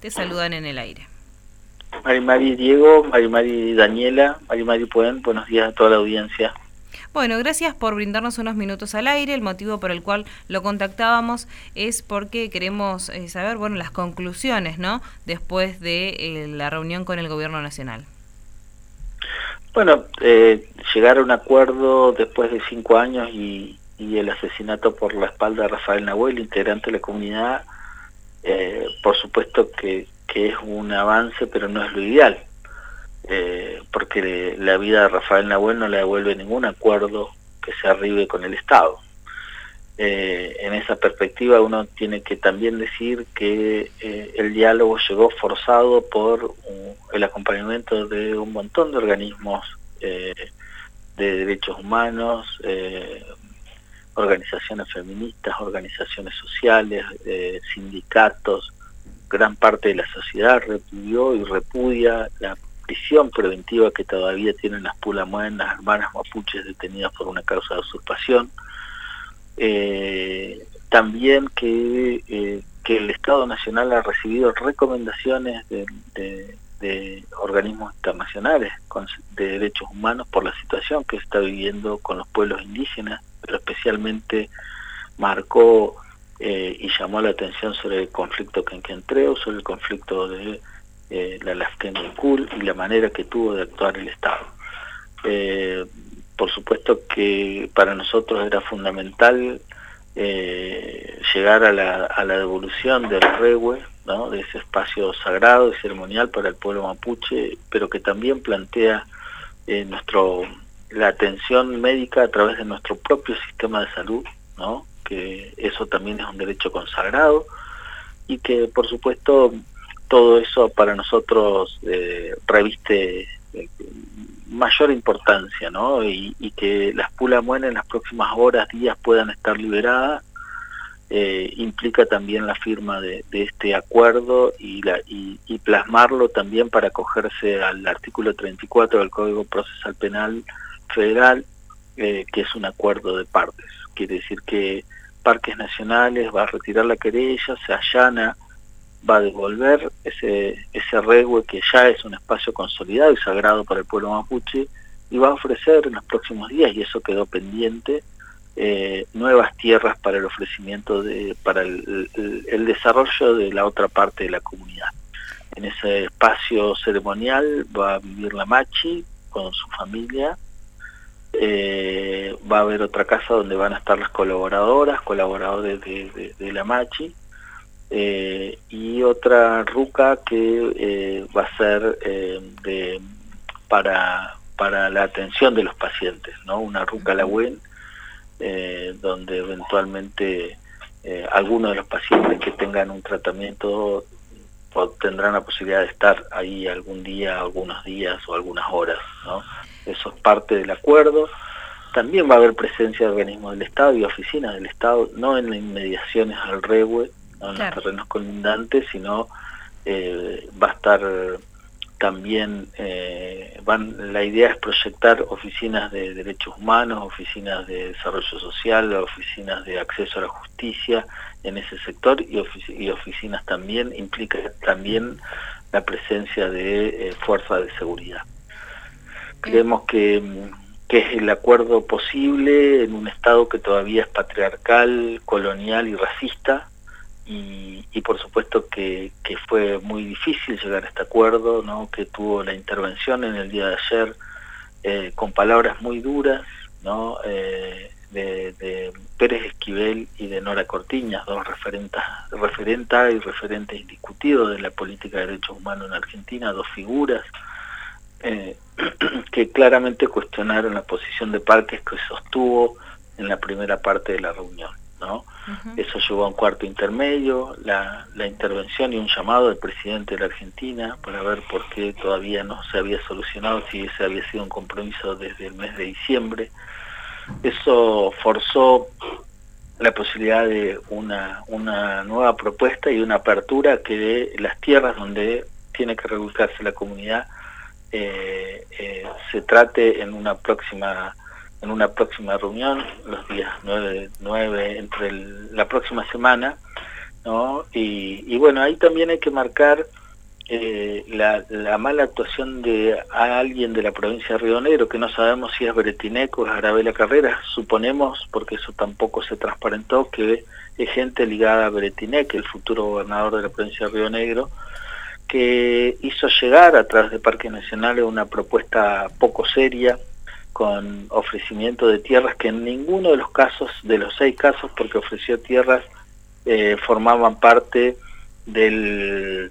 te saludan en el aire. Marimari Diego, Marimari Daniela, Marimari Puen, buenos días a toda la audiencia. Bueno, gracias por brindarnos unos minutos al aire. El motivo por el cual lo contactábamos es porque queremos saber, bueno, las conclusiones, ¿no? Después de la reunión con el Gobierno Nacional. Bueno, llegar a un acuerdo después de 5 años y el asesinato por la espalda de Rafael Nahuel, integrante de la comunidad, por supuesto que es un avance, pero no es lo ideal, porque la vida de Rafael Nahuel no le devuelve ningún acuerdo que se arribe con el Estado. En esa perspectiva uno tiene que también decir que el diálogo llegó forzado por el acompañamiento de un montón de organismos de derechos humanos, organizaciones feministas, organizaciones sociales, sindicatos. Gran parte de la sociedad repudió y repudia la prisión preventiva que todavía tienen las Pulamuén, las hermanas mapuches detenidas por una causa de usurpación. También que el Estado Nacional ha recibido recomendaciones de organismos internacionales de derechos humanos por la situación que está viviendo con los pueblos indígenas, pero especialmente marcó y llamó la atención sobre el conflicto quenquentreu, sobre el conflicto de la Lafkenecul y la manera que tuvo de actuar el Estado. Por supuesto que para nosotros era fundamental llegar a la devolución del Rehue, ¿no? De ese espacio sagrado y ceremonial para el pueblo mapuche, pero que también plantea la atención médica a través de nuestro propio sistema de salud, ¿no? Que eso también es un derecho consagrado y que por supuesto todo eso para nosotros reviste mayor importancia, ¿no? Y que las Pulamuén en las próximas horas, días puedan estar liberadas, implica también la firma de este acuerdo y plasmarlo también para acogerse al artículo 34 del Código Procesal Penal Federal, que es un acuerdo de partes. Quiere decir que Parques Nacionales va a retirar la querella, se allana, va a devolver ese Rehue que ya es un espacio consolidado y sagrado para el pueblo mapuche, y va a ofrecer en los próximos días, y eso quedó pendiente, nuevas tierras para el ofrecimiento para el desarrollo de la otra parte de la comunidad. En ese espacio ceremonial va a vivir la Machi con su familia, va a haber otra casa donde van a estar las colaboradores de la Machi, y otra ruca que va a ser para la atención de los pacientes, ¿no? Una ruca Lagüen, donde eventualmente algunos de los pacientes que tengan un tratamiento tendrán la posibilidad de estar ahí algún día, algunos días o algunas horas, ¿no? Eso es parte del acuerdo. También va a haber presencia de organismos del Estado y oficinas del Estado, no en las inmediaciones al Rehue, no en los terrenos colindantes, sino va a estar también, la idea es proyectar oficinas de derechos humanos, oficinas de desarrollo social, oficinas de acceso a la justicia en ese sector, y oficinas también, implica también la presencia de fuerzas de seguridad. Creemos que es el acuerdo posible en un Estado que todavía es patriarcal, colonial y racista, y por supuesto que fue muy difícil llegar a este acuerdo, ¿no? Que tuvo la intervención en el día de ayer con palabras muy duras, ¿no? De Pérez Esquivel y de Nora Cortiñas, dos referentes y referentes indiscutidos de la política de derechos humanos en Argentina, dos figuras que claramente cuestionaron la posición de Parques que sostuvo en la primera parte de la reunión, ¿no? Eso llevó a un cuarto intermedio, la intervención y un llamado del presidente de la Argentina para ver por qué todavía no se había solucionado, si ese había sido un compromiso desde el mes de diciembre. Eso forzó la posibilidad de una nueva propuesta y una apertura que de las tierras donde tiene que reubicarse la comunidad se trate en una próxima reunión, los días 9 entre la próxima semana, ¿no? Y bueno, ahí también hay que marcar la mala actuación de alguien de la provincia de Río Negro, que no sabemos si es Bretineco o es Arabella Carreras, suponemos, porque eso tampoco se transparentó, que es gente ligada a Bretinec, el futuro gobernador de la provincia de Río Negro, que hizo llegar a través de Parques Nacionales una propuesta poco seria, con ofrecimiento de tierras que en ninguno de los casos, de los 6 casos, porque ofreció tierras, formaban parte de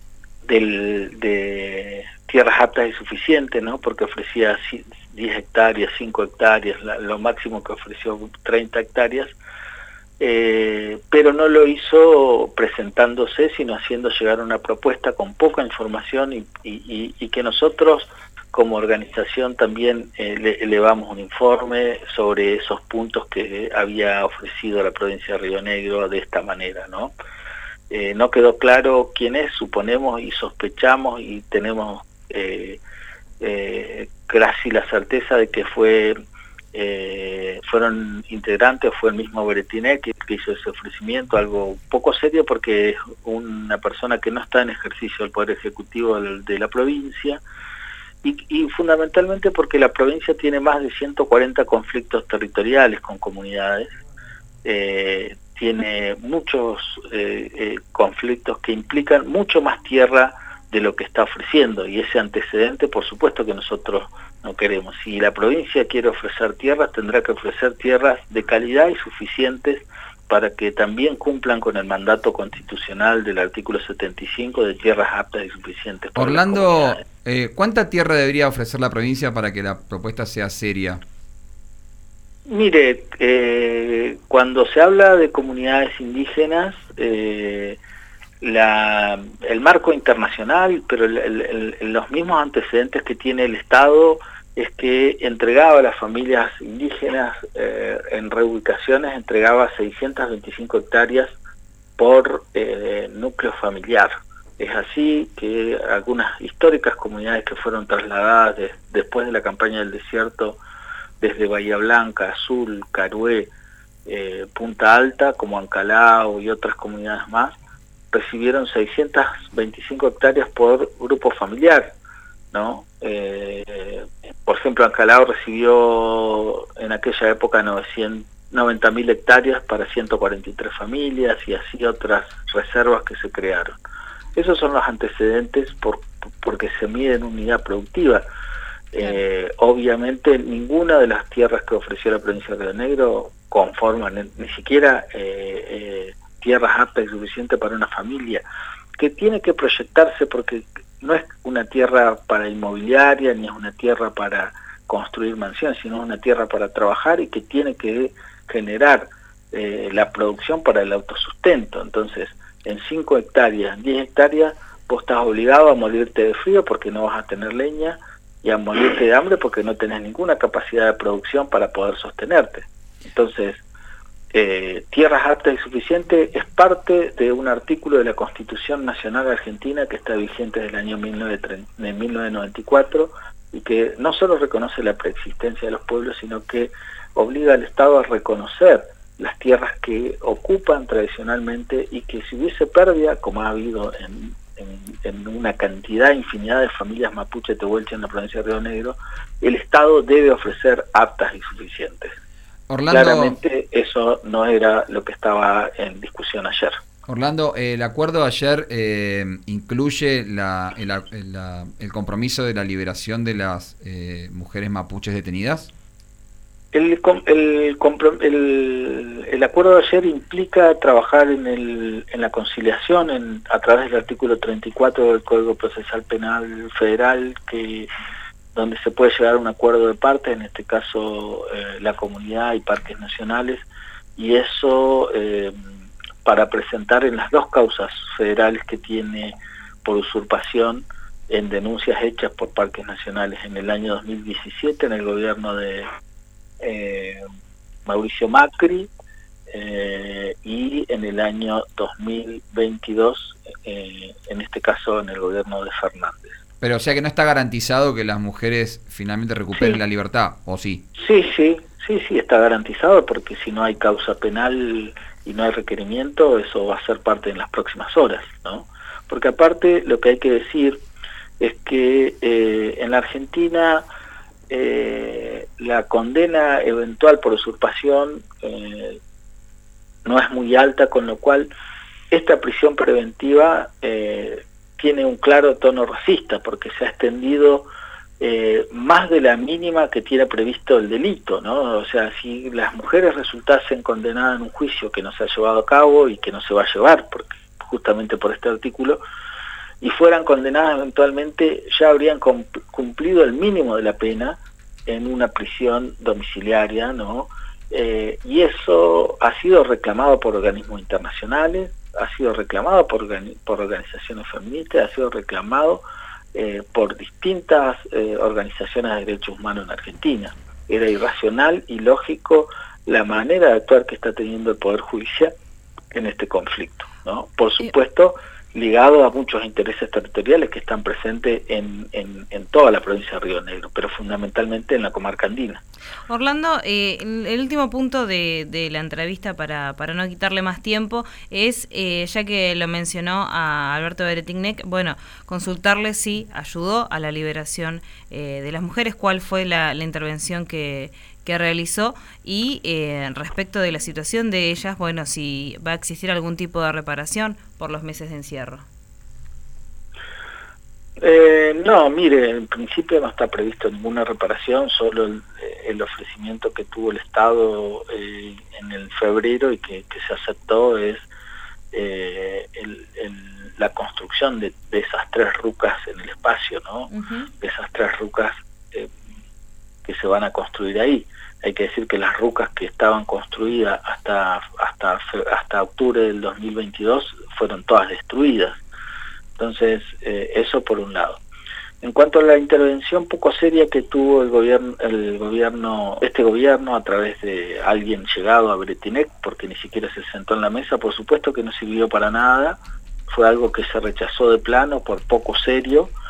tierras aptas y suficientes, ¿no? Porque ofrecía 10 hectáreas, 5 hectáreas, lo máximo que ofreció 30 hectáreas, pero no lo hizo presentándose, sino haciendo llegar una propuesta con poca información y que nosotros como organización también le elevamos un informe sobre esos puntos que había ofrecido la provincia de Río Negro de esta manera, ¿no? No quedó claro quién es, suponemos y sospechamos y tenemos casi la certeza de que fueron integrantes, fue el mismo Bretinec que hizo ese ofrecimiento, algo poco serio porque es una persona que no está en ejercicio del Poder Ejecutivo de la provincia, y fundamentalmente porque la provincia tiene más de 140 conflictos territoriales con comunidades, tiene muchos conflictos que implican mucho más tierra de lo que está ofreciendo, y ese antecedente por supuesto que nosotros no queremos. Si la provincia quiere ofrecer tierras, tendrá que ofrecer tierras de calidad y suficientes para que también cumplan con el mandato constitucional del artículo 75 de tierras aptas y suficientes para Orlando, ¿cuánta tierra debería ofrecer la provincia para que la propuesta sea seria? Mire, cuando se habla de comunidades indígenas, el marco internacional, pero los mismos antecedentes que tiene el Estado es que entregaba a las familias indígenas en reubicaciones, entregaba 625 hectáreas por núcleo familiar. Es así que algunas históricas comunidades que fueron trasladadas después de la campaña del desierto, desde Bahía Blanca, Azul, Carué, Punta Alta, como Ancalao y otras comunidades más, recibieron 625 hectáreas por grupo familiar, ¿no? Por ejemplo, Ancalao recibió en aquella época 90.000 hectáreas para 143 familias y así otras reservas que se crearon. Esos son los antecedentes porque se mide en unidad productiva. Obviamente ninguna de las tierras que ofreció la provincia de Río Negro conforman ni siquiera tierras aptas y suficientes para una familia, que tiene que proyectarse porque no es una tierra para inmobiliaria ni es una tierra para construir mansiones, sino una tierra para trabajar y que tiene que generar la producción para el autosustento. Entonces, en 5 hectáreas, 10 hectáreas, vos estás obligado a morirte de frío porque no vas a tener leña y a morirte de hambre porque no tenés ninguna capacidad de producción para poder sostenerte. Entonces, tierras aptas y suficientes es parte de un artículo de la Constitución Nacional Argentina que está vigente desde el año 1994 y que no solo reconoce la preexistencia de los pueblos, sino que obliga al Estado a reconocer las tierras que ocupan tradicionalmente y que si hubiese pérdida, como ha habido en una cantidad, infinidad de familias mapuche tehuelche en la provincia de Río Negro, el Estado debe ofrecer aptas y suficientes. Orlando, claramente eso no era lo que estaba en discusión ayer. Orlando, el acuerdo de ayer incluye el compromiso de la liberación de las mujeres mapuches detenidas. El acuerdo de ayer implica trabajar en la conciliación a través del artículo 34 del Código Procesal Penal Federal, donde se puede llegar a un acuerdo de partes, en este caso la comunidad y parques nacionales, y eso para presentar en las 2 causas federales que tiene por usurpación en denuncias hechas por parques nacionales en el año 2017 en el gobierno de Mauricio Macri y en el año 2022 en este caso en el gobierno de Fernández. Pero o sea que no está garantizado que las mujeres finalmente recuperen la libertad, ¿o sí? Sí, Sí, sí, está garantizado, porque si no hay causa penal y no hay requerimiento, eso va a ser parte en las próximas horas, ¿no? Porque aparte lo que hay que decir es que en la Argentina la condena eventual por usurpación no es muy alta, con lo cual esta prisión preventiva tiene un claro tono racista, porque se ha extendido más de la mínima que tiene previsto el delito, ¿no? O sea, si las mujeres resultasen condenadas en un juicio que no se ha llevado a cabo y que no se va a llevar, porque justamente por este artículo, y fueran condenadas eventualmente, ya habrían cumplido el mínimo de la pena en una prisión domiciliaria, ¿no? Y eso ha sido reclamado por organismos internacionales, ha sido reclamado por organizaciones feministas, ha sido reclamado por distintas organizaciones de derechos humanos en Argentina. Era irracional y lógico la manera de actuar que está teniendo el Poder Judicial en este conflicto, ¿no? Por supuesto, ligado a muchos intereses territoriales que están presentes en toda la provincia de Río Negro, pero fundamentalmente en la comarca andina. Orlando, el último punto de la entrevista, para no quitarle más tiempo, es, ya que lo mencionó a Alberto Beretignac, bueno, consultarle si ayudó a la liberación de las mujeres, cuál fue la intervención que realizó, y respecto de la situación de ellas, bueno, si va a existir algún tipo de reparación por los meses de encierro. No, mire, en principio no está previsto ninguna reparación, solo el ofrecimiento que tuvo el Estado en el febrero y que se aceptó es la construcción de esas 3 rucas en el espacio, ¿no? Uh-huh. De esas 3 rucas que se van a construir ahí. Hay que decir que las rucas que estaban construidas hasta octubre del 2022 fueron todas destruidas. Entonces, eso por un lado. En cuanto a la intervención poco seria que tuvo este gobierno a través de alguien llegado a Beretignac, porque ni siquiera se sentó en la mesa, por supuesto que no sirvió para nada, fue algo que se rechazó de plano por poco serio,